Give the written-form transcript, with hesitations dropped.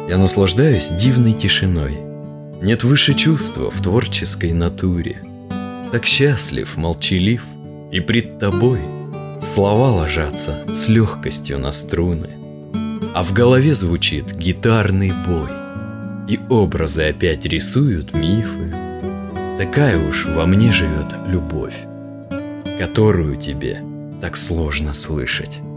Я наслаждаюсь дивной тишиной. Нет выше чувства в творческой натуре. Так счастлив, молчалив, и пред тобой слова ложатся с легкостью на струны, а в голове звучит гитарный бой, и образы опять рисуют мифы. Такая уж во мне живет любовь, которую тебе так сложно слышать.